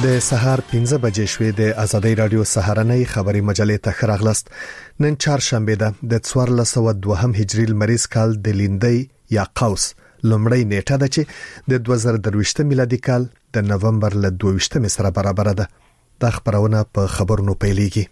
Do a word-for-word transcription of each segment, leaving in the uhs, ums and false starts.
د سهار پنځه بجې شوې د آزادۍ رادیو سهارنۍ خبري مجلې ته خراغلست. نن چهارشنبه ده د څوارلس سوه دوه هجری لمریز کال د لیندۍ یا قوس لومړی نیټه ده چې د دوه زره درویشت میلادي کال د نومبر ل دوه ویشت سره برابر ده. د خبرونه په خبرونو پیلېږي.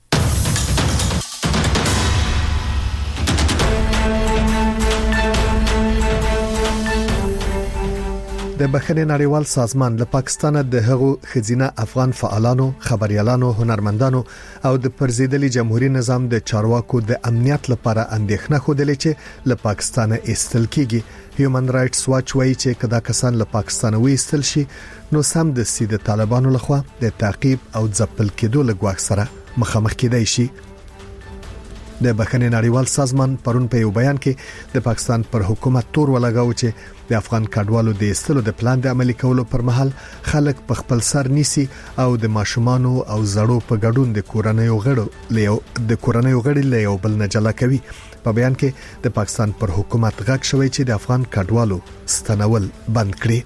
د بخښنې نړیوال سازمان له پاکستان د هغو خزینه افغان فعالانو، خبريالانو، هنرمندانو او د پرزیدلي جمهوریت نظام د چارواکو د امنیت لپاره اندېښنه خوده چې له پاکستانه ایستل کیږي. هیومن رائټس واچ وایي چې کدا کسان له پاکستانه وایستل شي نو سم د سید طالبانو لخوا د تعقیب او ځپل کېدو لګواښ سره مخامخ کېدای شي. د بخښنې نړیوال سازمان پرون په یو بیان کې د پاکستان پر حکومت تور ولګاو چې د افغان کډوالو د ایستلو د پلان د عملي کولو پر مهال خلک په خپل سر نیسي او د ماشومانو او زړو په ګډون د کورنۍ غړو له د کورنۍ غړي له یو بل نه جلا کوي. په بیان کې د پاکستان پر حکومت غږ شوی چې د افغان کډوالو ستنول بند کړي.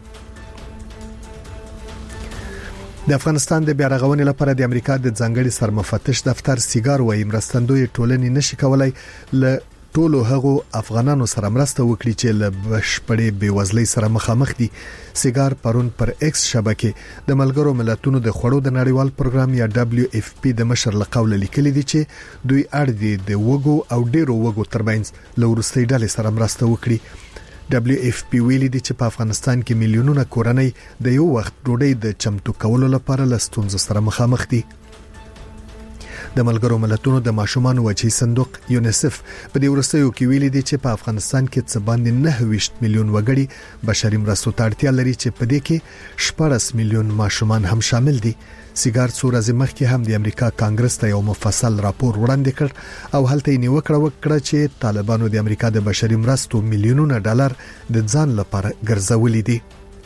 د افغانستان د بیارغونې لپاره د امریکا د ځانګړي سرمفتش دفتر سیګار وایي مرستندوی ټولنې نشي کولای ل ټولو هغو افغانانو سره مرسته وکړي چې له بشپړې بیوزلۍ سره مخامخ دي. سیګار پرون پر ایکس شبکې د ملګرو ملتونو د خوړو د نړیوال پروګرام یا دبليو اف پی د مشر لقول لیکلي دي چې دوی اړ دي د وګو او ډیرو وګو ترمنځ له ورستۍ ډلې سره مرسته وکړي. دبليو اف پی ویلي دي چې په افغانستان کې میلیونونه کورنۍ د یو وخت ډوډۍ د چمتو کولو لپاره له ستونزو سره مخامخ دي. د ملګرو ملتونو د ماشومان وجهي صندوق یونیسف په دې ورستیو کې ویلي دي چې په افغانستان کې څه باندې نه ویشت میلیون وګړي بشري مرستو ته اړتیا لري چې په دې کې شپږ میلیون ماشومان هم شامل دي. سیګار څو ورځې مخکې هم د امریکا کانګرس ته یو مفصل راپور وړاندې کړ او هلته یې نیوکړه وکړه چې طالبانو د امریکا د بشري مرستو میلیونونه ډالر د ځان لپاره ګرځولي دي.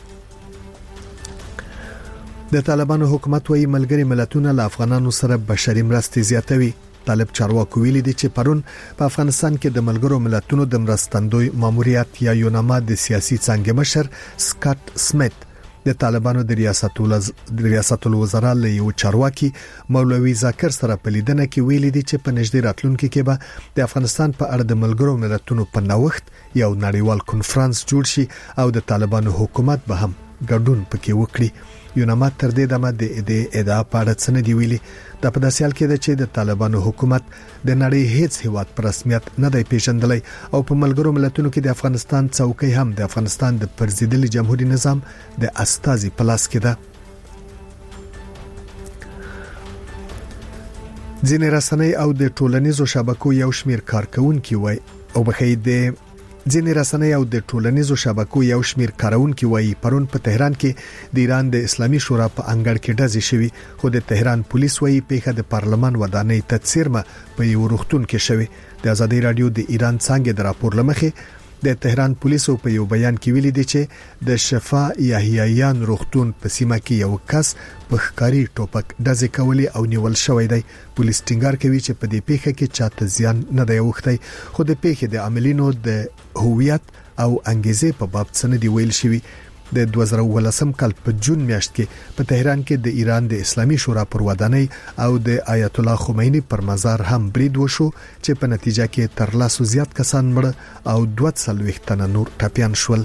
د طالبانو حکومت وايي ملګري ملتونه له افغانانو سره بشري مرستې زیاتوي. طالب چارواکو ویلي دي چې پرون په افغانستان کې د ملګرو ملتونو د مرستندوی ماموریت یا یوناما د سیاسي څانګې مشر سکاټ سمیت د طالبانو د ریاست ولز د ریاست الوزرا له یو چارواکي مولوي ذاکر سره په لیدنه کې ویلي دي چې په نږدې راتلونکو کې به د افغانستان په اړه د ملګرو ملتونو په نوښت یو نړیوال کنفرانس جوړ شي او د طالبانو حکومت به هم ګډون پکې وکړي. یوناما تر دې دمه د دې ادعا په اړه څه نه دی ویلي. د په داسې حال کې ده چې د طالبانو حکومت د نړۍ هیڅ هیواد پر رسمیت نه دی پیژندلی او په ملګرو ملتونو کې د افغانستان څوکۍ هم د افغانستان د پرزیدلي جمهوریت نظام د استازي پلاس کې ده. ځینې رسنۍ او د ټولنیزو شبکو یو شمیر کارکونکي وای او بخې د ځینې رسنۍ او د ټولنیزو شبکو یو شمیر کارونکي وایي پرون په تهران کې د ایران د اسلامي شورا په انګړ کې ډزې شوې خو د تهران پولیس وایي پیښه د پارلمان ودانۍ ته څیرمه په یو روغتون کې شوې. د آزادۍ رادیو د ایران څنګه د راپور لمخې د تهران پولیسو په یو بیان کې ویلي دي چې د شفا یحییان روغتون په سیمه کې یو کس په ښکاری ټوپک ډزې کولې او نیول شوی دی. پولیس ټینګار کوي چې په دې پیښه کې چاته زیان نه دی اوښتی خو د پیښې د عاملینو د هویت او انګیزې په باب څه نه دی ویل شوی. د دوه زره ولسم کال په جون میاشت کې په تهران کې د ایران د اسلامي شورا پر ودانۍ او د آیت الله خمینی پر مزار هم برید وشو چې په نتیجه کې تر لاسو زیات کسان مړ او دوه څلوېښت تنه نور ټپیان شول.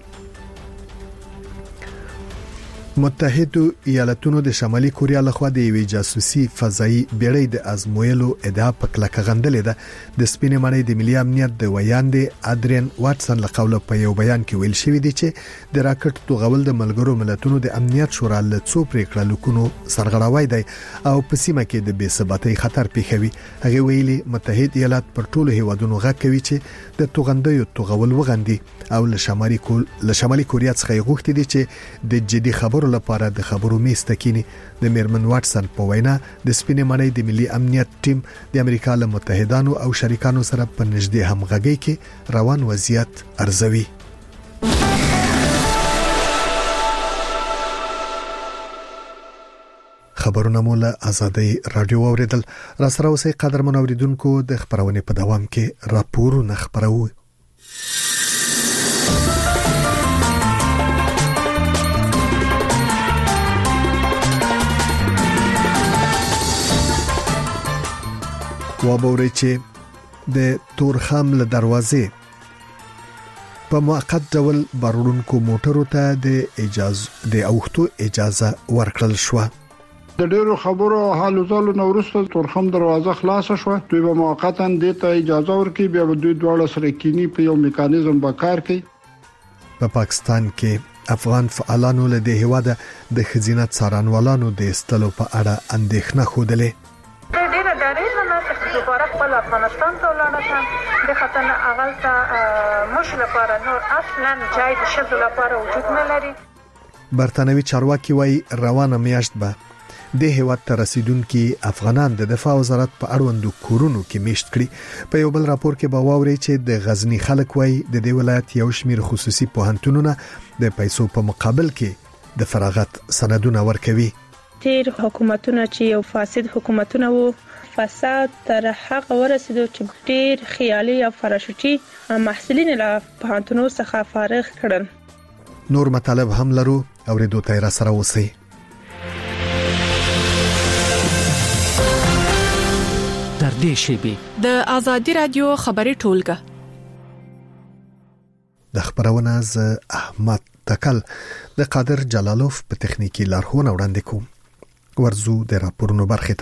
متحده ایالاتونو د شمالي کوریا لخوا د یوې جاسوسي فضایي بیړۍ د ازمویلو ادعا په کلکه غندلې ده. د سپینې مړۍ د ملي امنیت د ویاندې ادرین واټسن له قوله په یو بیان کې ویل شوی دی چې د راکټ توغول د ملګرو ملتونو د امنیت شورا له څو پریکړه لیکونو سرغړاوی دی او په سیمه کې د بې ثباتۍ خطر پیښوي. هغه ویلي متحده ایالات پر ټولو هیوادونو غږ کوي چې د توغندیو توغول وغندي او له شمالي کول له شمالي کوریا څخه غوښتي دي چې د جدي خبرو لپاره د خبرو میز تکینی. د میرمن واټسن په وینا د سپینې مړۍ د ملي امنیت ټیم د امریکا له متحدانو او شریکانو سره په نږدې همغږۍ کې روان وضعیت ارزوي. خبرونه مولا آزادۍ رادیو اوریدل. را سره اوسې قدرمن اوریدونکو د خبرونه په دوام کې راپورونه خبرو. وابوري چې د تورخم له دروازې په موقت ډول بارونکو موټرو ته د اجازه د اوختو اجازه ورکړل شو. د ډیرو خبرو حالو زالو نورسته تورخم دروازه خلاص شو. دوی به موقتا د ته اجازه ورکړي، بیا به دوی دواړه سره کینی په یو میکانیزم به کار کوي. په پاکستان کې افغان فعالانو له دې هواده د خزینه څارنوالانو د استلو په اړه اندېښنه خوده. ډیره ډیره نه چې دوباره خپل افغانستان ته ولاړ د خطر اغل ته مش لپاره نور اصلا جای د شذ لپاره وجود نه لري. برتانوي چارواکي وای روانه میاشت به د هیواد ته رسیدونکو افغانان د دفاع وزارت په اړوندو کورونو کې میشت کړي. په یو بل راپور کې به واوري چې د غزنی خلک وای د دې ولایت یو شمیر خصوصي پوهنتونونه د پیسو په مقابل کې د فراغت سندونه ورکوي. تیر حکومتونه چې یو فاسد حکومتونه وو، فساد تر هغه ورسېدو چې ډیر خیالي او فراشوتي محصلین له پوهنتونو څخه فارغ کړل. نور مطالب هم لرو او ردو تیر سره وسی. در دې شیبه د ازادي رادیو خبري ټولګه د خبرونه ز احمد تکل د قادر جلالوف په تخنیکی لارښوونه وړاندې کوم. ورزو د راپورونو برخه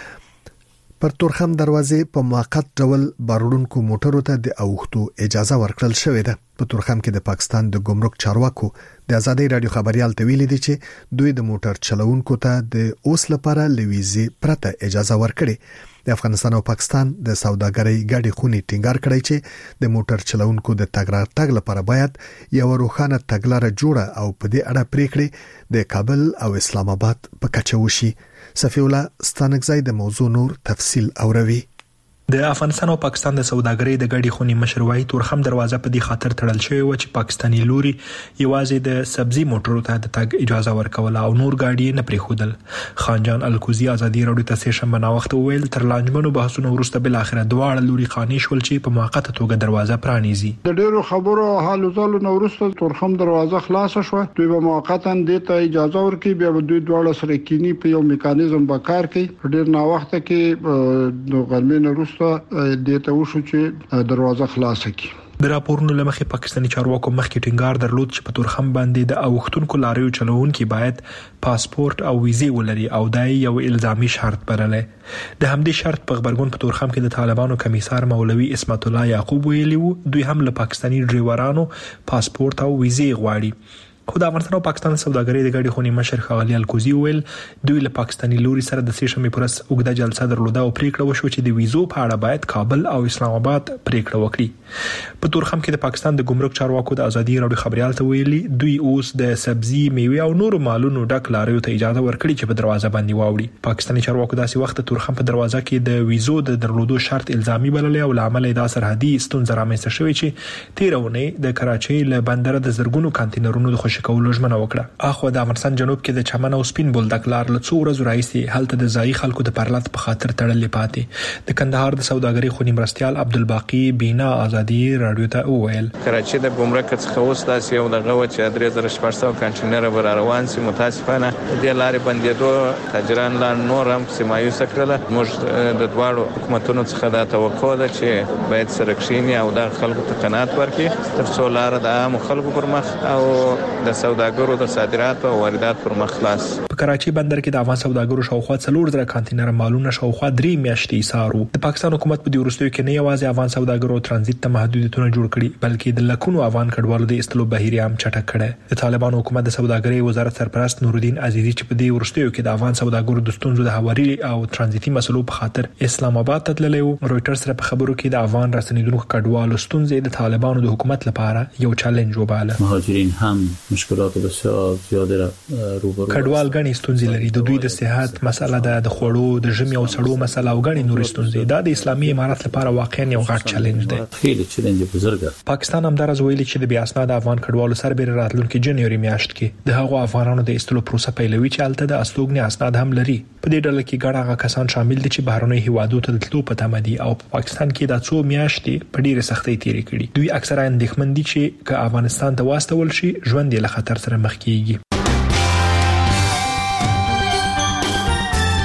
ته پر تورخم دروازې په موقت ډول بارونکو موټرو ته د اوختو اجازه ورکړل شوې ده. په تورخم کې د پاکستان د ګمرک چارواکو د ازادي رادیو خبريال ته ویلي دي چې دوی د موټر چلوونکو ته د اوس لپاره لويزي پرته اجازه ورکړي. د افغانستان او پاکستان د سوداګرۍ ګډي خونی ټینګار کړی چې د موټر چلوونکو د تګ راتګ لپاره باید یو روښانه تګلاره جوړه او په دې اړه پریکړې د کابل او اسلام آباد په کچه وشي. صفی الله ستانکزای د موضوع نور تفصیل اوروي. د افغانستان او پاکستان د سوداګرۍ د ګډي خونی مشروعي تورخم دروازه په دې خاطر تړل شوی و چې پاکستانی لوري یوازې د سبزي موټرو ته د تګ اجازه ورکوله او نور ګاډي نه پریښودل. خانجان الکوزي ازادي رادیو ته سیشن بنا وخت ویل تر لانجمنو بحثونو وروسته بل اخره دواړه لوري قانې شول چې په موقته توګه دروازه پرانیزي. د ډیرو خبرو حالو زالو نورسته تورخم دروازه خلاص شو. دوی به موقتا د ته اجازه ورکړي، بیا به دوی دواړه سره کینی په یو میکانیزم به کار کوي. ډیر نا وخت کې د غرمې وروسته دیته وشو چې دروازه خلاصه کی. د راپورونو لمخې پاکستاني چارواکو مخکې ټینګار درلود چې په تورخم باندې د اوختونکو لاریو چلوونکي باید پاسپورت او ویزه ولري او دا یو الزامي شرط بللی. د همدې شرط په خبرګون په تورخم کې د طالبانو کمیسار مولوي اسمت الله یعقوب ویلي وو دوی هم له پاکستاني ډرایورانو پاسپورت او ویزه غواړي. خو د افغانستان او پاکستان سوداګرۍ د ګډي خونی مشر ښاغلي الکوزي ویل دوی له پاکستاني لوري سره د سیشمې پرس وګړه جلسه درلوده او پریکړه وشو چې د ویزو په اړه باید کابل او اسلام آباد پریکړه وکړي. په تورخم کې د پاکستان د ګمرک چارواکو د ازادي رادیو خبريال ته ویلي دوی اوس د سبزي میوه او نور مالونو ډک لاریو ته اجازه ورکړي چې په دروازه باندې واوړي. پاکستاني چارواکو داسې وخت تورخم په دروازه کې د ویزو د درلودو شرط الزامي بللی او لامل دا سرحدي ستونزې رامنځته شوې چې تیرونه د کراچۍ له بندر د زرګونو کانټینرونو د خوشی کولو ژمنه وکړه. اخو د افغانستان جنوب کې د چمن او سپین بولدک لار له څو ورځې راځي هلته د ځای خلکو د پرلط په خاطر تړلې پاتې. د کندهار د سوداګرۍ خونی مرستيال عبدالباقی بینا ازادي رادیو ته وویل کراچۍ د ګمرک څخه اوس داسې یو دغه و چې درې زره شپږ سوه کانټینر به روان سي. متاسفانه د لارې بندېدو تاجران لا نور هم سمایوس کړل. موږ د دواړو حکومتونو څخه دا توقع ده چې باید سره کښینی او د خلکو ته قناعت ورکړي تر څو لار د عام خلکو پر مخ او د سوداګرو د صادرات او واردات پر مخ خلاص. په کراچۍ بندر کې د افغان سوداګرو شاوخوا څلور زره کانټینر مالونه شاوخوا درې میاشتې سارو. د پاکستان حکومت په دې وروستیو کې نه یوازې افغان سوداګرو ترانزیت ته محدودیتونه جوړ کړي بلکې د لکونو افغان کډوالو د استلو بهیر هم چټک کړي. د طالبانو حکومت د سوداګرۍ وزارت سرپرست نورالدین عزیزی چې په دې وروستیو کې د افغان سوداګرو د ستونزو د هواري او ترانزیتي مسلو په خاطر اسلام آباد ته تللی و. رويټرز سره په خبرو کې د افغان رسنیدونکو کډوالو ستونزې د طالبانو د حکومت لپاره یو چالش وباله. مهاجرین هم مشکلات بسیار زیاده را روبرو کډوال غني ستونزې لري. د دوی د صحت مسله ده، د خوړو د ژمي او سړو مسله او غني نور ستونزې. دا د اسلامي امارات لپاره واقعا یو غټ چالش دی. خیلی چالش بزرګه. پاکستان هم درز ویلي چې د بیا اسناد افغان کډوالو سربېره راتلونکي جنوري میاشت کې د هغو افغانانو د استلو پروسه پیلوي چې الته د استوګنې اسناد هم لري. په دې ډله کې ګڼ هغه کسان شامل دي چې بهرنۍ هیوادو ته تللو په تمه دي او په پاکستان کې د څو میاشتې په ډیره سختۍ تیرې کړي. دوی اکثره اندېښمن دي چې که افغانستان ته واستول شي ژوند یې له خطر سره مخ کیږي.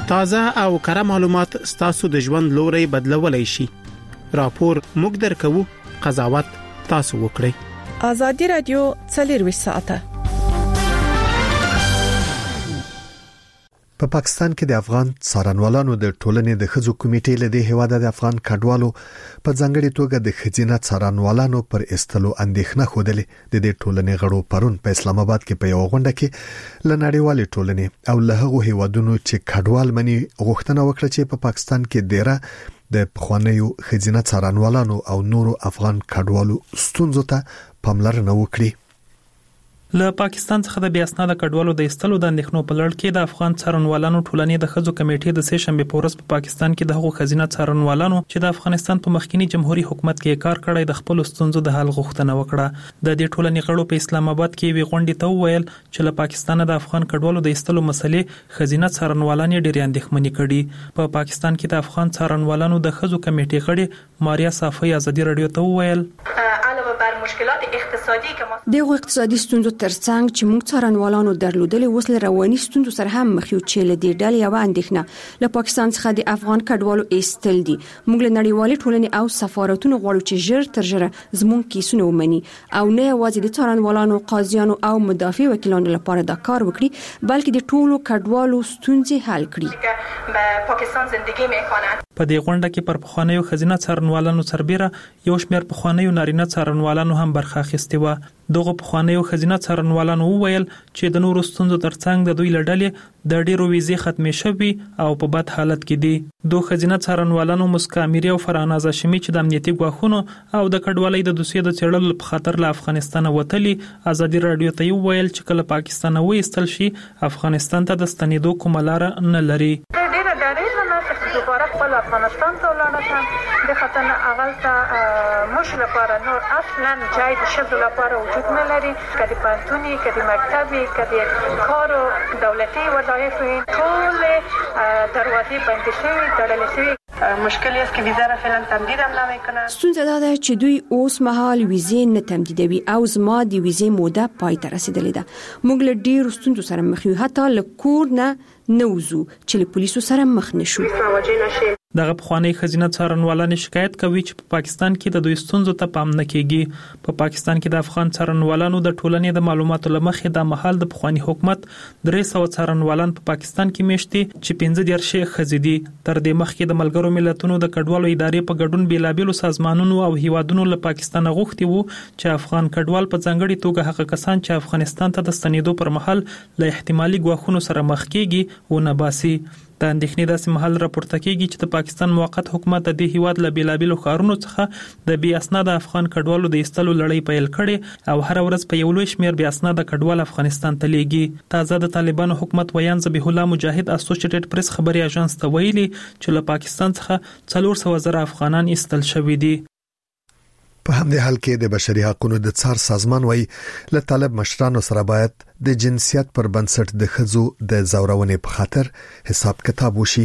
تازه او کره معلومات ستاسو د ژوند لوري بدلولای شي. راپور موږ درکو، قضاوت تاسو وکړئ. ازادي رادیو څلور ساعته. په پا پاکستان کې د افغان څارنوالانو د ټولنې د خزو کمیټې له دې هواده د افغان کډوالو په ځانګړي توګه د خزینه څارنوالانو پر استلو اندېښنه خوده د دې ټولنې غړو پرون په اسلام آباد کې په یو غونډه کې لنړیوالې ټولنې او له هغو هیوادونو چې کډوال مني غوښتنه وکړه چې په پا پاکستان کې ډیره د پخوانیو خزینه څارنوالانو او نورو افغان کډوالو ستونزو ته پاملرنه وکړي. له پاکستان څخه د بیا اسناد کډوالو د استلو د اندېښنو په لړ کې د افغان څارنوالانو ټولنې د خزو کمیټې د سه شنبه په ورځ په پاکستان کې د هغو خزینه څارنوالانو چې د افغانستان په مخکنی جمهوریت حکومت کې کار کړی د خپل ستونزو د حل غوښتنه وکړه. د دې ټولنې غړو په اسلام آباد کې وی غونډې ته وویل چې له پاکستان د افغان کډوالو د استلو مسلې خزینه څارنوالان ډېر اندېښمنې کړي. په پا پاکستان کې د افغان څارنوالانو د خزو کمیټې غړي ماریا صافی ازادي رادیو ته وویل مشکلات اقتصادي که دغه اقتصادي ستونزو ترڅنګ چې موږ څارنوالانو درلودلې وسله رواني ستونزو سره هم مخ یو چې له دې ډلې یو اندېښنه له پاکستان څخه د افغان کډوالو ایستل دي. موږ له نړیوالې ټولنې او سفارتونو غواړو چې ژر تر ژره زموږ کیسونه ومني او نه یوازې د څارنوالانو، قاضیانو او مدافع وکیلانو لپاره دا کار وکړي بلکې د ټولو کډوالو ستونزې حل کړي. په پاکستان ژوندۍ میکنند. په دې غونډه کې پر پخوانیو خزینه څارنوالانو سربېره یو شمېر پخوانیو نارینه څارنوالانو هم برخه اخیستې وه. دغه پخوانیو خزینه څارنوالانو وویل چې د نورو ستونزو ترڅنګ د دوی له ډلې د ډېرو ویزې ختمې شوي او په بد حالت کې دي. دوه خزینه څارنوالانو مسکا امیری او فرهناز هاشمي چې د امنیتي ګواښونو او د کډوالۍ د دوسیې د څېړلو په خاطر له افغانستان وتلي ازادي رادیو ته وویل چې کله پاکستان وایستل شي افغانستان ته د ستنېدو کومه لار نه لري. خپل افغانستان ته ولاړم د خاطر اول ته مش لپاره نور اصلا جای د شذ لپاره وجود نه لري. کدي پانتونی کدي مکتبي کدي کارو دولتي وظایف ټول دروازې بندې شوي تړلې شوي. مشکل است که ویزا را فعلا تمدید هم نمیکنن. ستونزه دا ده چې دوی اوس مهال ویزې نه تمدیدوي او زما د ویزې موده پای ته رسیدلې ده. موږ له ډیرو ستونزو سره مخ یو، حتی له کور نه نوزو چې له پولیسو سره مخ نشو. دغه پخوانی خزینه څارنوالان شکایت کوي چې په پاکستان کې د دوی ستونزو ته پام نه کیږي. په پاکستان کې د افغان څارنوالانو د ټولنې د معلوماتو لمخې د محل د پخوانی حکومت درې سوه څارنوالان په پاکستان کې میشتي چې پنځه دیرش ښځې دي. تر دې مخکې د ملګرو ملتونو د کډوالو ادارې په ګډون بیلابېلو سازمانونو او هیوادونو له پاکستان غوښتي وو چې افغان کډوال په ځانګړي توګه هغه کسان چې افغانستان ته د ستنېدو پر مهال له احتمالي ګواښونو سره مخ کیږي ونه باسي. د اندېښنې داسې مهال راپورته کیږي چې د پاکستان موقت حکومت د دې هیواد له بیلابېلو ښارونو څخه د بې اسناده افغان کډوالو د ایستلو لړۍ پیل کړې او هر ورځ په یو لوی شمېر بې اسناده کډوال افغانستان ته لیږي. تازه د طالبانو حکومت ویان ذبیح الله مجاهد اسوسییټډ پریس خبري اژانس ته ویلي چې له پاکستان څخه څلور سوه زره افغانان ایستل شوي دي. په همدې حال کې د بشري حقوقو د څار سازمان وایي له طالب مشرانو سره باید د جنسیت پر بنسټ د ښځو د زورونې په خاطر حساب کتاب وشي.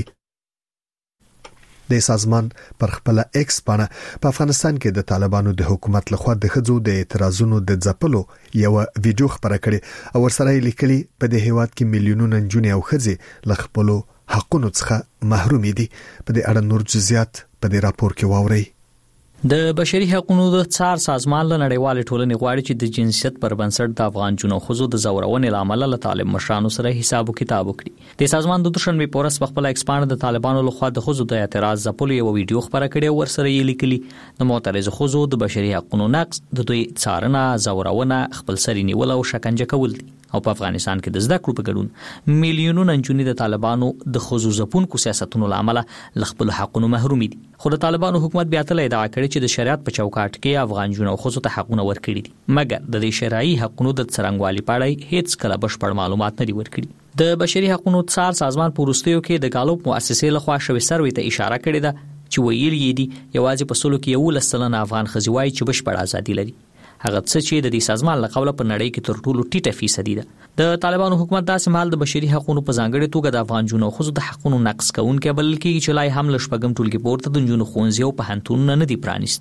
د سازمان پر خپل ایکس باندې په افغانستان کې د طالبانو د حکومت لخوا د ښځو د اعتراضونو د ځپلو یو ویډیو خبره کړې او ورسره لیکلي په دې هیواد کې میلیونونه نجونې او ښځې له خپل حقونو څخه محروم دي. په دې اړه نور جزئیات په دې راپور کې واورئ. د بشري حقوقو د څار سازمان له نړیوال ټولنې غواړي چې د جنسیت پر بنسټ د افغان جنو خزو د زورونې لامل له طالب مشرانو سره حساب او کتاب وکړي. د سازمان د دوشنبه په ورځ په خپل ایکسپاند د طالبانو لخوا د خزو د اعتراض ځپلو یو ویډیو خبره کړې او ورسره یې لیکلي د معترض خزو د بشري حقوقو نقض د دوی څارنه، زورونه، خپل سری نیول او شکنجه کول دي. او په افغانستان کې د زده کړو په ګډون میلیونونه نجونې د طالبانو د خزو ځپونکو سیاستونو لامل له خپل حقونو محروم دي. خو د طالبانو حکومت بیا تل ادعا کړې چې د شریعت په چوکاټ کې افغان جنو خزو ته حقونه ورکړي دي، مګر د دې شرعي حقونو د څرنګوالي په اړه هیڅ کله بشپړ معلومات نه دي ورکړي. د بشري حقوقو څار سازمان په وروستیو کې د ګالوپ مؤسسې لخوا شوی سروې ته اشاره کړې ده چې ویل یې دي یوازې په سلو کې یو لس سلنه افغان ښځې وایي چې بشپړ ازادي لري. هغه څه چې د دې سازمان له قوله په نړۍ کې تر ټولو ټیټه فیصدي ده. د طالبانو حکومت داسې مهال د بشري حقوقو په ځانګړي توګه د افغان جنو خزو د حقونو نقض کوونکی بلل کېږي چې لای هم له شپږم ټولګي پورته د جنو ښوونځي او پوهنتونونه نه دي پرانیستي.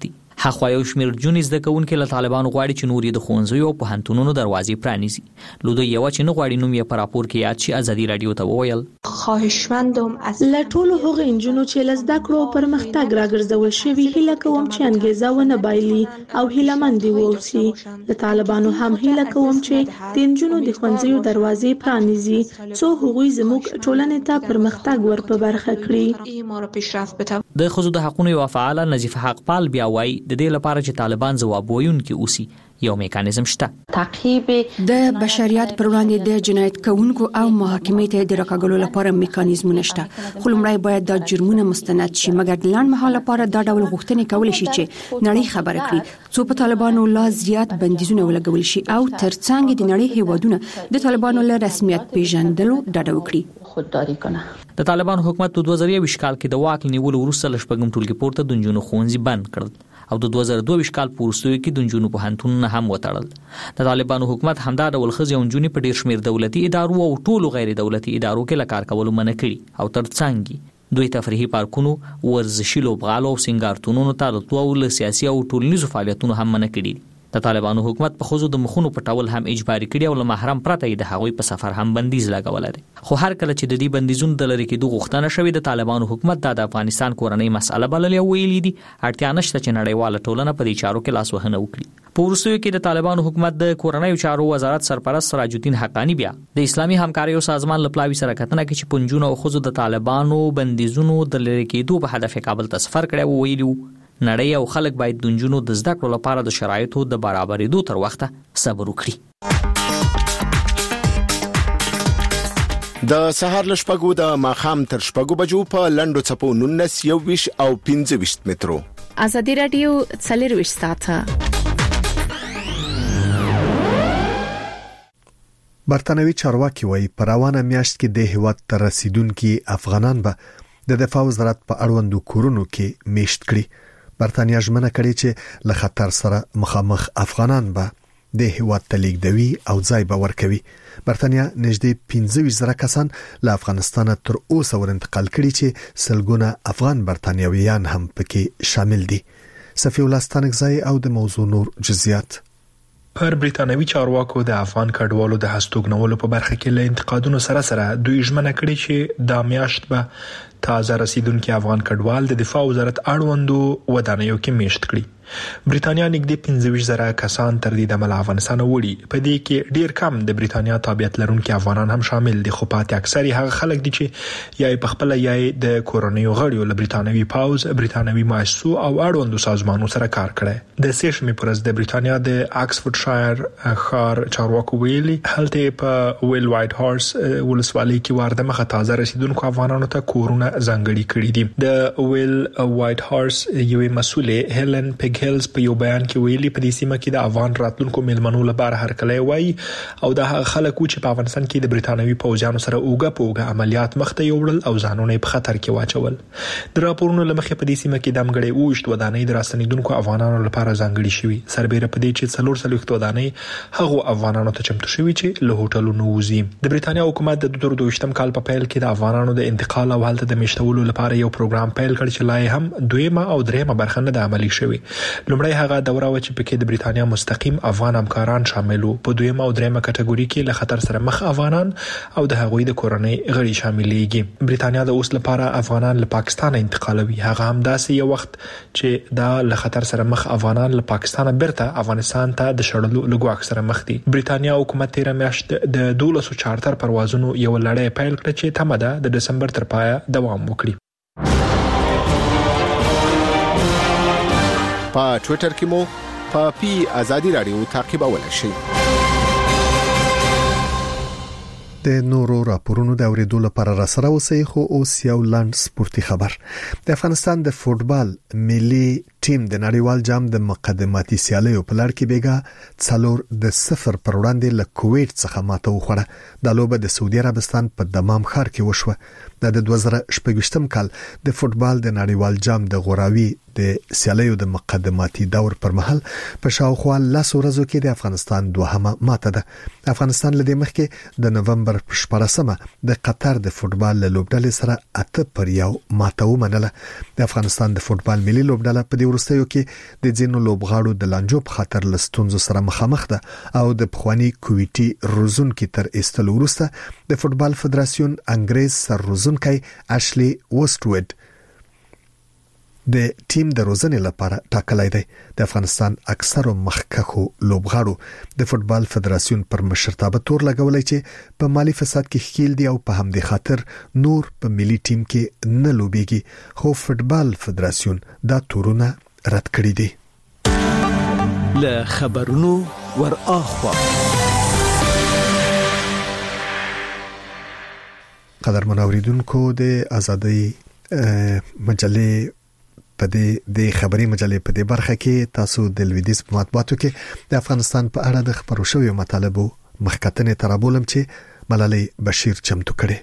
هغه یو شمېر جونې زده کوونکي له طالبانو غواړي چې نور یې د ښوونځیو او پوهنتونونو دروازې پرانیزي. لودو یو چې نه غواړي نوم یې په راپور کې یاد شي ازادي رادیو ته وویل خواهشمندم از لټولو هغه انجونو چې لزده کړو پرمختګ راګرځول شوی هیله کوم چې انګیزه ونه بایلي او هیلهمند ووسی. د طالبانو هم هیله کوم چې د انجونو د ښوونځیو دروازې پرانیزي څو هغوی زموږ ټولنې ته پرمختګ ور په برخه کړي. د ښځو د حقوقو یو فعال نظیفه حق پال بیا وایي د دې لپاره چې طالبان ځواب وایونکي اوسي یو میکانیزم شته. تعقیب د بشریت پر وړاندې د جنایت کوونکو او محاکمې ته د راکاګلو لپاره میکانیزمونه شته. خو لومړی باید د جرمونو مستند شي، مګر د لاند مهال لپاره دا ډول غوښتنې کول شي چې نړۍ خبره کړي څو په طالبانو لا زیات بندیزونه ولګول شي او ترڅنګ د نړۍ هیوادونه د طالبانو له رسمیت پیژندلو ډډه وکړي. خودداری کنه. د طالبانو حکومت په دوه زره یو کال کې د واک نیولو وروسته لشپږم ټولګي پورته د نجونو ښوونځي بند کړل او د دوه زره دوه کال په وروستیو کې د نجونو پوهنتونونه هم وتړل. د طالبانو حکومت همدا ډول ښځې او نجونې په ډېر شمېر دولتي ادارو او ټولو غیر دولتي ادارو کې له کار کولو منع کړي او ترڅنګ دوی تفریحي پارکونو، ورزشي لوبغالو او سینګارتونونو ته راتلو او له سیاسي او ټولنیزو فعالیتونو هم منع کړي. د طالبانو حکومت په ښځو د مخونو پټول هم اجباري کړي او له محرم پرته یې د هغوی په سفر هم بندیز لګولی دی. خو هر کله چې د دې بندیزونو د لرې کېدو غوښتنه شوې د طالبانو حکومت دا د افغانستان کورنۍ مسأله بللې او ویلي دي اړتیا نشته چې نړیواله ټولنه په دې چارو کې لاسوهنه وکړي. په وروستیو کې د طالبانو حکومت د کورنیو چارو وزارت سرپرست سراج الدین حقانی بیا د اسلامي همکاریو سازمان له پلاوي سره کتنه کې چې پنځونه او ښځو د طالبانو بندیزونو د لرې کېدو په هدف کابل ته سفر کړی و ویلي نړۍ او خلک باید د نجونو د زده کړو لپاره د شرایطو د برابرېدو تر وخته صبر وکړي. د سهار له شپږو د ماښام تر شپږو بجو په لنډو څپو نولس یوویشت او پنځه ویشت مترو. ازادي رادیو څلور ویشت ساعته. برتانوي چارواکي وایي په روانه میاشت کې د هیواد ته رسیدونکي افغانان به د دفاع وزارت په اړوندو کورونو کې میشت کړي. برتانیا ژمنه کړې چې له خطر سره مخامخ افغانان به د هیواد ته لیږدوي او ځای به ورکوي. برتانیا نږدې پنځه ویشت زره کسان له افغانستان تر اوسه ور انتقال کړي چې سلګونه افغان برتانیویان هم پکې شامل دي. صفی الله ستانکزی او د موضوع نور جزئیات. پر بریتانوي چارواکو د افغان کډوالو د هستوګنولو په برخه کې له انتقادونو سره سره دوی ژمنه کړې چې دا میاشت به تازه رسیدونکي افغان کډوال د دفاع وزارت اړوندو ودانیو کې میشت کړي. بریتانیا نږدې پنځه ویشت زره کسان تر دې دمه افغانستان وړي. په دې کې ډیر کم د بریتانیا تابعیت لرونکي افغانان هم شامل دي، خو پاتې اکثر هغه خلک دي چې یا په خپل یا د کورونیو غړیو له بریتانوي پاوز، بریتانوي مؤسسو او اړوندو سازمانونو سره کار کړي. د سیشمې پرز د بریتانیا د آکسفورډشایر ښار چارواکو ویلي هلته په ویل وایټ هارس ولسوالۍ کې وارده مخه تازه رسیدونکو افغانانو ته کورونه ځانګړي کړي دي. د ویل وایټ هارس یوې مسولې هیلن پیګ هیلز په یو بیان کې ویلي په دې سیمه کې د افغان راتلونکو ملمنو لپاره هرکلی وایي او د هغه خلکو چې په افغانستان کې د بریتانوي پوځیانو سره اوګه پوګه عملیات مخته یوړل او ځانونه په خطر کې واچول. د راپورونو لمخې په دې سیمه کې د امګړې اوښت ودانۍ د راستنیدونکو افغانانو لپاره ځانګړي شوي، سربېره په دې چې څلور څلوېښت ودانۍ هغو افغانانو ته چمتو شوي چې له هوټلونو وځي. د بریتانیا حکومت د دوه زره دوه کال په پیل کې د افغانانو د انتقال او هلته د میشتولو لپاره یو پروګرام پیل کړ چې لا هم دویمه او دریمه برخه نه د عملي شوی. لومړی هغه دوره و چې پکې د بریتانیا مستقیم افغان همکاران شامل وو. په دویمه او دریمه کټګوري کې له خطر سره مخ افغانان او د هغوی د کورنۍ غړي شاملېږي. بریتانیا د اوس لپاره افغانان له پاکستان انتقالوي، هغه هم داسې یو وخت چې دا له خطر سره مخ افغانان له پاکستان بیرته افغانستان ته د شړلو لګواک سره مخ دي. بریتانیا حکومت تیر میاشت د دولسو چارتر پروازونو یو لړۍ پیل کړ چې تمه ده د دسمبر تر پایه دوام وکړي. په ټوئیټر کې مو په پی ازادي رادیو تعقیبولای شئ. د نورو راپورونو د اوریدو لپاره را سره اوسئ. خو اوس یو لاند سپورتي خبر. د افغانستان د فوتبال ملي ټیم د نړیوال جام د مقدماتي سیالیو په لړ کې بیګا څلور د صفر پر وړاندې له کویت څخه ماته وخوړه. د لوبه د سعودي عربستان په دمام ښار کې وشوه. د دوه زره شپږ کال د فوتبال د نړیوال جام د غوراوي د سیالیو د مقدماتي دور پر مهال په شاوخوا لاس ورځو کې د افغانستان دوهمه ماته ده. افغانستان لدې مخکې د نومبر په شپږمه د قطر د فوتبال لوبډلې سره اته پر یو ماته ومنله. د افغانستان د فوتبال ملي لوبډله په دې وروستیو کې د ځینو لوبغاړو د لانجو په خاطر لستونزو سره مخامخ ده او د پخوانی کویټي روزونکو تر استلو وروسته د فوتبال فدراسیون انګریز سر روزونکي اشلی وستوود د ټیم د روزنې لپاره ټاکلای دی. د افغانستان اکثرو مخکخو لوبغاړو د فوتبال فدراسیون پر مشرتابه تور لګولای چې په مالی فساد کې ښکیل دي او په همدې خاطر نور په ملي ټیم کې نه لوبيږي، خو فوتبال فدراسیون دا تورونه رد کړی دي. له خبرونو ور اخوا قدر منوریدونکو د ازادي مجلې په دې د خبري مجلې په دې برخه کې تاسو د لویدیس په مطبوعاتو کې د افغانستان په اړه د خبرو شوی مطالبه مخکتنې ترابولم چې ملالۍ بشیر چمتو کړي.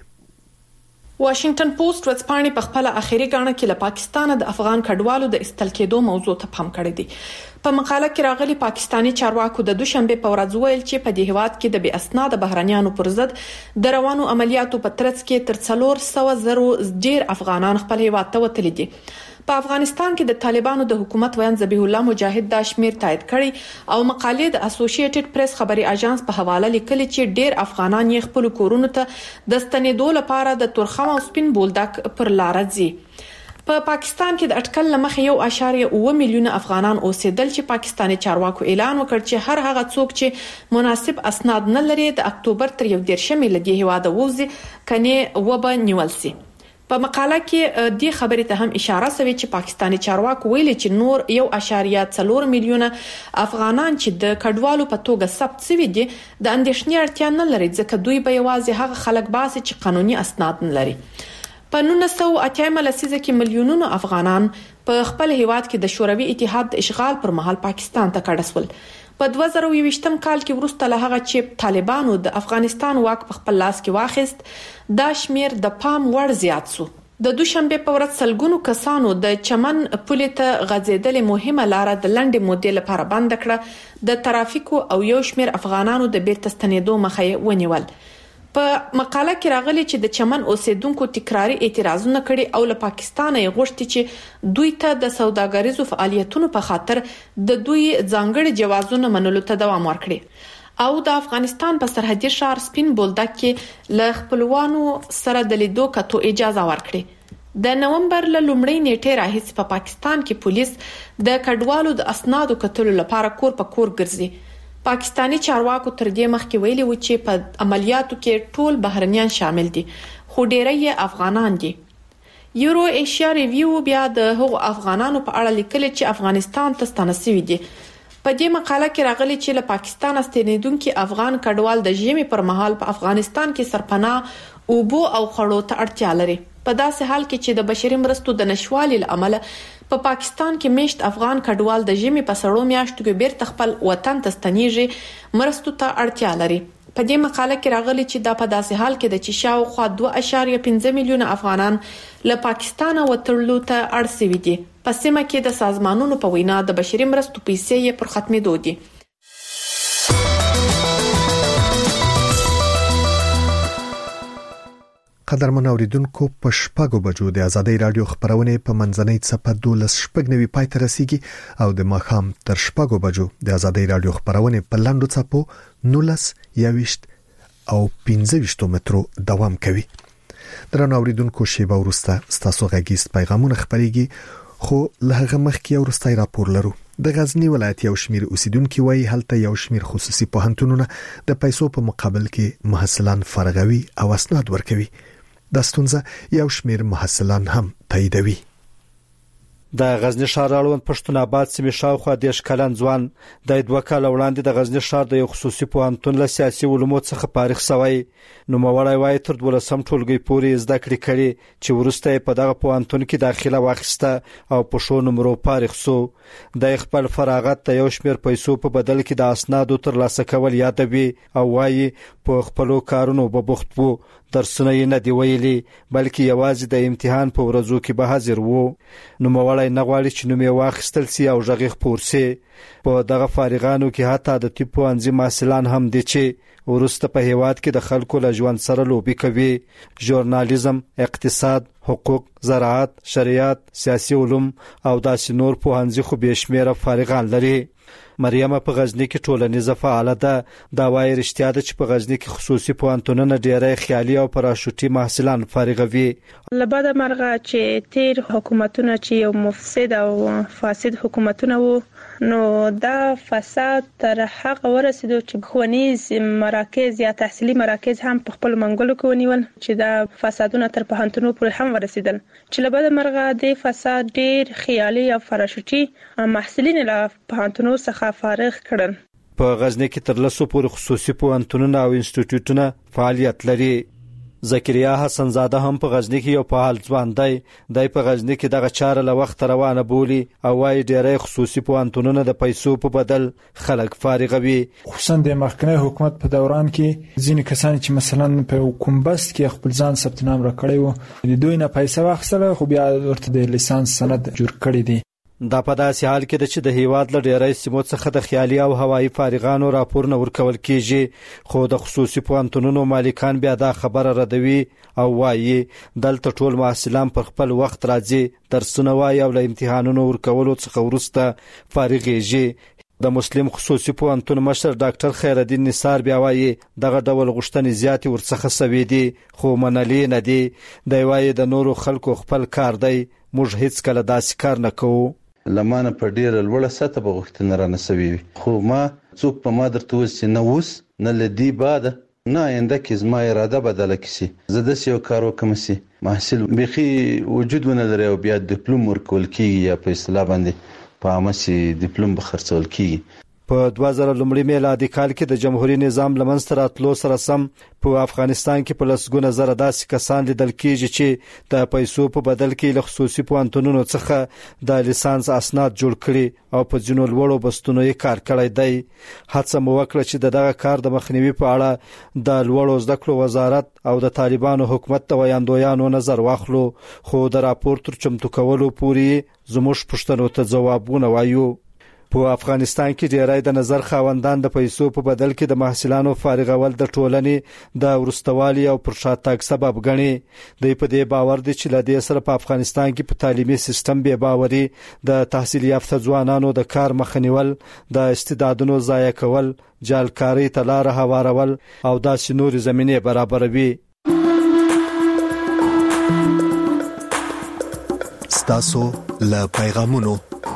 واشنگټن پوسټ ورځپاڼې په خپل اخیری غاڼه کې له پاکستان د افغان کډوالو د استل کېدو موضوع ته پام کړی دی. په مقاله کې راغلي پاکستانی چارواکو د دوشنبه په ورځ ویل چې په دې هیواد کې د بې اسناد بهرانيانو پر ضد د روانو عملیاتو په ترڅ کې تر څلور سوه زرو ډیر افغانان خپل هیواد ته وتلي دي. په افغانستان کې د طالبانو د حکومت ویان ذبیح الله مجاهد د شمیر تایید کړي او مقالې د اسوسییټډ پریس خبري اژانس په حواله لیکلي چې ډیر افغانان یې خپل کورونو ته د ستنېدو لپاره د تورخم او سپین بولدک پر لار ځي. په پا پاکستان کې د اټکل لمخې یو اشاریه اوه میلیونه افغانان اوسېدل چې پاکستاني چارواکو اعلان وکړ چې هر هغه څوک چې مناسب اسناد نه لري د اکتوبر تر یو دیرشمې لدی هواده ووزي کني وبا نیول سي. په مقاله کې د خبرې ته هم اشاره شوی چې پاکستاني چارواکو ویلي چې نور یو اشاریه څلور میلیونه افغانان چې د کډوالو په توګه ثبت شوي دي د اندېښنې اړتیا نه لري ځکه دوی به یوازې هغه خلک باسي چې قانوني اسناد نه لري. په نولس سوه اته لسیزه کې میلیونونو افغانان په خپل هیواد کې د شوروي اتحاد د اشغال پر مهال پاکستان ته کډه شول. په دوه زره یو ویشتم کال کې وروسته له هغه چې طالبانو د افغانستان واک په خپل لاس کې واخیست دا شمیر د پام وړ زیات شو. د دوشنبه په ورځ سلګونو کسانو د چمن پولې ته غځېدلې مهمه لار د لنډې مودې لپاره بند کړه. د ترافیکو او یو شمیر افغانانو د بیرته ستنېدو مخه ونیول. په مقاله کې راغلي چې د چمن اوسیدونکو تکراری اعتراضونه کړي او له پاکستان یې غوښتي چې دوی ته د سوداګریزو فعالیتونو په خاطر د دوی ځانګړي جوازونه منلو ته دوام ورکړي او د افغانستان په سرحدي ښار سپین بولدک کې له خپلوانو سره د لیدو کتو اجازه ورکړي. د نومبر له لومړۍ نیټې راهیسې په پاکستان کې پولیس د کډوالو د اسنادو کتلو لپاره کور په کور ګرځي. پاکستانی چارواکو تر دې مخکې ویلي و چې په عملیاتو کې ټول بهرنیان شامل دي خو ډېری یې افغانان دي. یورو ایشیا ریویو بیا د هغو افغانانو په اړه لیکلي چې افغانستان ته ستانه شوي دي. په دې مقاله کې راغلي چې له پاکستان ستنېدونکي افغان کډوال د ژمي پر مهال په افغانستان کې سرپناه اوبو او خړو ته اړتیا لري. په داسې حال کې چې د بشري مرستو د نشوالي لامل په پا پاکستان کې میشت افغان کډوال د ژمي په سړو میاشتو کې بیرته خپل وطن ته ستنېږي مرستو ته اړتیا لري. په دې مقاله کې راغلي چې دا په داسې حال کې د چې شاوخوا دوه اشاریه پنځه میلیونه افغانان له پاکستان وترلو ته اړ شوي دي. په سیمه کې د سازمانونو په وینا د بشري مرستو پیسې یې پر ختمېدو دي. قدرمن اوریدونکو په شپږو بجو د ازادۍ رادیو خبرونه په منځنۍ څپه دولس شپږ نوي پای ته رسیدي او د ماښام تر شپږو بجو د ازادۍ رادیو خبرونه په لاندو څپو نولس یويشت او پنځه ویشت مترو دوام کوي. درنو اوریدونکو شیبه ورسته ستاسو غږیز پیغامونه خبريږي خو له هغه مخکې ورستای راپور لرو. د غزنی ولایت یو شمیر اوسیدونکو وایي هلته یو شمیر خصوصي پوهنتونونه د پیسو په مقابل کې محصلان فرغوي او اسناد ورکوي. د ستونزه یو شمیر محصلان هم تاییدوي. د غزنی ښار اړوند پښتون آباد سیمې شاوخوا د شکلن ځوان د دوه کال وړاندې د غزنی ښار د یو خصوصي پوهنتون له سیاسي علومو څخه فارغ شوی. نو موړی وای تر دولسم ټولګي پورې زده کړې کړي چې ورسته په دغه پوهنتون کې داخله واخیسته او په شو نمبر فارغ شو. د خپل فراغت ته یو شمیر پیسو په بدل کې د اسنادو تر لاسه کول یادوي او وایي په خپل کارونو به بوخت وو. درسونه یې نه دی ویلي بلکې یوازې د امتحان په ورځو کې به حاضر وو. نو موړی نوموړی نه غواړي چې نوم یې واخیستل سي او غږ خپور سي. په دغه فارغانو کې حتی د طب پوهنځي محصلان هم دي چې ورسته په هیواد کې د خلکو له ژوند سره لوبي کوي. ژورنالیزم، اقتصاد، حقوق، زراعت، شریعت، سیاسي علوم او داسې نور پوهنځي خو به شمیره فارغان لري. مریم په غزنی کې ټولنیزه فعاله ده. دا وايي رښتیا ده چې په غزنی کې خصوصي پوهنتونونه ډېری خیالي او پراشوټي محصلان فارغوي. لباده مرغه چې تیر حکومتونه چې یو مفسد او فاسد حکومتونه وو، نو دا فساد تر هغه ورسېدو چې ښوونیز مراکز یا تحصیلي مراکز هم په خپل منګلو کې ونیول چې دا فسادونه تر پوهنتونو پورې هم ورسېدل، چې لباده مرغه د فساد ډېر خیالي او پراشوټي محصلین له پوهنتونو څخه فارغ کړل. په غزنی کې تر لسو پورې خصوصي پوهنتونونه او انسټیټیوټونه فعالیت لري. زکریا حسن زاده هم په غزنی کې یو فعال ځوان دی. دی په غزنی کې دغه چاره له وخت روانه بولی او وايي ډېری خصوصي پوهنتونونه د پیسو په بدل خلک فارغوي. خصوصا د مخکنی حکومت په دوران کې ځینې کسان چې مثلا په کوم بست کې خپل ځان ثبت نام را کړی وو، د دوی نه پیسې واخیستله خو بیا ورته د لیسانس سند جوړ کړی دی. دا په داسې حال کې ده چې د هیواد له ډېری سیمو څخه د خیالي او هوایي فارغانو راپورونه ورکول کیږي، خو د خصوصي پوهنتونونو مالکان بیا دا خبره ردوي او وایي دلته ټول محصلان پر خپل وخت راځي، درسونه وایي او له امتحانونو ورکولو څخه وروسته فارغېږي. د مسلم خصوصي پوهنتون مشر ډاکټر خیرالدین نثار بیا وایي دغه ډول غوښتنې زیاتې ورڅخه سوي دي خو منلي نه دي. دی وایي د نورو خلکو خپل کار دی، موږ هیڅ کله داسې کار نه کوو. لمانه په ډیره لوړه سطح به غوښتنه را نسوي، خو ما څوک په ما درته وایي چې نه اوس نه له دې بعده نه آینده کې زما اراده بدله کړي زه داسې یو کار وکړم چې محصل بیخي وجود ونه لري او بیا ډیپلوم ورکول کېږي یا په اصطلاح باندې په عامه چې ډیپلوم به خرڅول کېږي. په دوه زره لومړي میلادي کال کې د جمهوریت نظام لمنځته راتلو سره سم په افغانستان کې په لسګونه زره داسې کسان لیدل کېږي چې د پیسو په بدل کې له خصوصي پوهنتونونو څخه د لیسانس اسناد جوړ کړي او په ځینو لوړو بستونو یې کار کړی دی. هڅه مو وکړه چې دغه کار د مخنیوي په اړه د لوړو زده کړو وزارت او د طالبانو حکومت د ویاندویانو نظر واخلو، خو د راپور تر چمتو کولو پورې زموږ پوښتنو ته ځوابونه وایو. په افغانستان کې ډېری د نظر خاوندان د پیسو په بدل کې د محصلانو فارغول د ټولنې د ورستوالي او پر شاتګ سبب ګڼي. دوی په دې باور دي چې له دې سره په افغانستان کې په تعلیمي سیستم بې باوري، د تحصیل یافته ځوانانو د کار مخه نیول، د استعدادونو ضایع کول، جالکارۍ ته لاره هوارول او داسې نورې زمینې برابروي. ستاسو له پیغامونو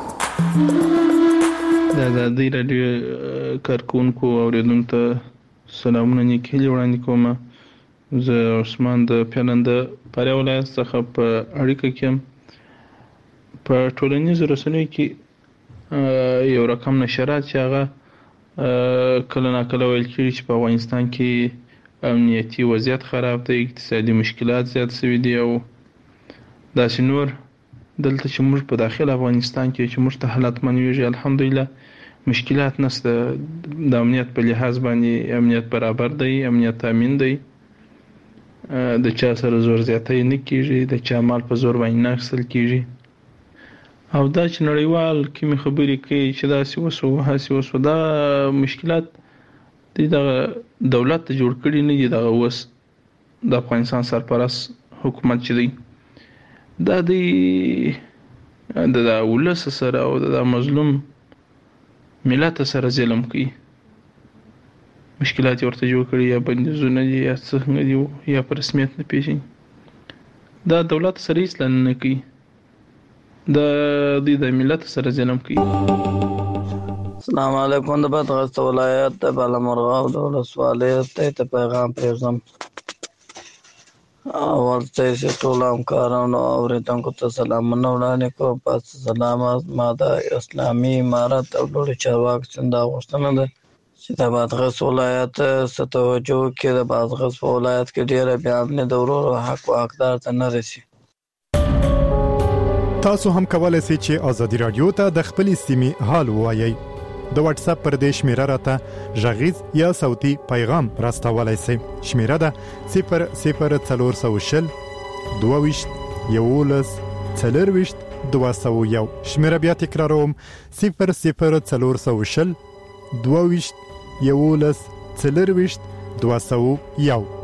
د ازادي راډیو کارکونکو اوریدونکو ته سلامونه نیکې وړاندې کوم. زه عثمان د پیلند پاره ولایت څخه په اړیکه کې په ټولنیزو رسنیو کې یو رقم نشرات چې هغه کله ناکله ویل کېږي چې په افغانستان کې امنیتي وضعیت خراب دی، اقتصادي مشکلات زیات شوي دي او داسې نور. دلته چې موږ په داخل افغانستان کې چې موږ ته حالات منويږي الحمدلله مشکلات نشته. د امنیت په لحاظ باندې امنیت برابر دی، امنیت امین دی، د چا سره زور زیاتی نه کیږي، د چا مال په زور باندې نه اخیستل کیږي. او دا چې نړیوال کومې خبرې کوي چې داسې وسو هاسې وسو، دا مشکلات د دولت ته جوړ کړي نه دي. دغه اوس د افغانستان سرپرست حکومت چې دی دا د ولس سره او د مظلوم ملت سره ظلم کوي، مشکلات ورته جوړ کړي یا بندیزونه دي یا څنګه دي یا په رسمیت نه پیژني. دا دولت سره هیڅ نه کوي، دا د ملت سره ظلم کوي. السلام علیکم. د بدغست ولایت د بالامرغه د ولسوالۍ ته پیغام پرېږدم. ورته چې ټول همکارانو اوریدونکو ته سلامونه وړاندې کوم. پس سلامات. ما د اسلامي امارت او لوړ چارواکو څخه دا غوښتنه ده چې د بادغیس ولایت څخه توجه وکړي. د بادغیس په ولایت کې ډېره بې امني د ورور حق او حقدار ته نه رسي. تاسو هم کولای شئ چې ازادي رادیو ته د خپل سیمې حال ووایئ. د واتس اپ پر دې شمیره راته غږیز یا صوتي پیغام راستولای شئ. شمیره ده صفر صفر څلور سوه شل دوه ویشت یولس څلور ویشت دوه سوه یو. شمیره بیا تکراروم صفر صفر څلور سوه شل دوه ویشت یولس څلور ویشت دوه سوه یو.